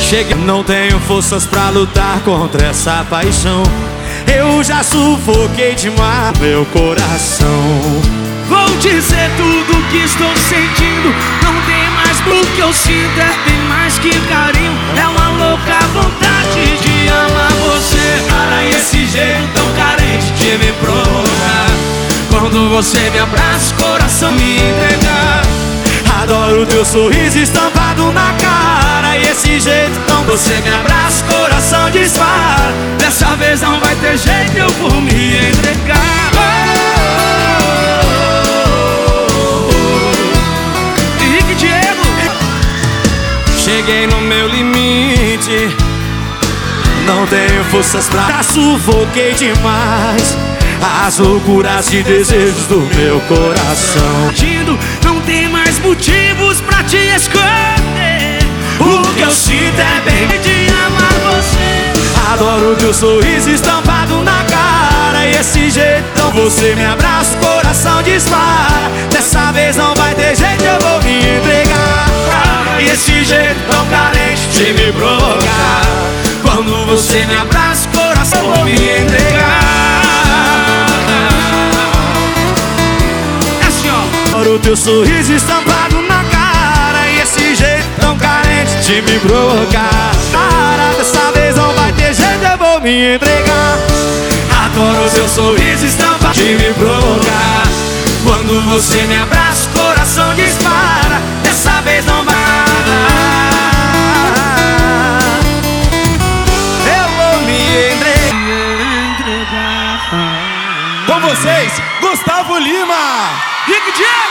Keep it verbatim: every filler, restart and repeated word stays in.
Cheguei, não tenho forças pra lutar contra essa paixão. Eu já sufoquei demais meu coração. Vou dizer tudo que estou sentindo. Não tem mais do que eu sinto, é bem mais que carinho. É uma louca vontade de amar você. Para esse jeito tão carente de me provocar. Quando você me abraça, o coração me entrega. Adoro teu sorriso estampado na cara. E esse jeito tão... Você me abraça, o coração dispara. Dessa vez não vai ter jeito, eu vou me entregar. Henrique Diego. Cheguei no meu limite, não tenho forças pra... Sufoquei demais as loucuras e desejos do meu coração. Não tem mais motivos pra te esconder. O que eu sinto é bem de amar você. Adoro teu sorriso estampado na cara. E esse jeitão, você me abraça, o coração dispara. Dessa vez não vai ter jeito, eu vou me entregar. E esse jeito tão carente de me provocar. Quando você me abraça, o coração eu vou me entregar. O teu sorriso estampado na cara. E esse jeito tão carente de me provocar. Cara, dessa vez não vai ter jeito, eu vou me entregar. Adoro o teu sorriso estampado de me provocar. Quando você me abraça, o coração dispara. Dessa vez não vai dar. Eu vou me entregar. Com vocês, Gustavo Lima. Henrique Diego.